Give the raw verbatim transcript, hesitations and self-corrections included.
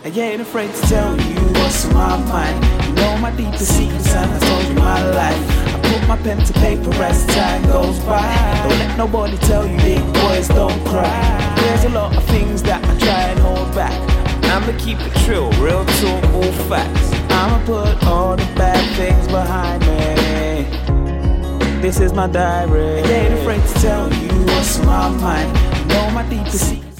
I ain't afraid to tell you what's on my mind. You know my deepest secrets and I told you my life. I put my pen to paper as time goes by. Don't let nobody tell you big boys don't cry. There's a lot of things that I try and hold back. I'ma keep it true, real talk, all facts. I'ma put all the bad things behind me. This is my diary. I ain't afraid to tell you what's on my mind. You know my deepest secrets.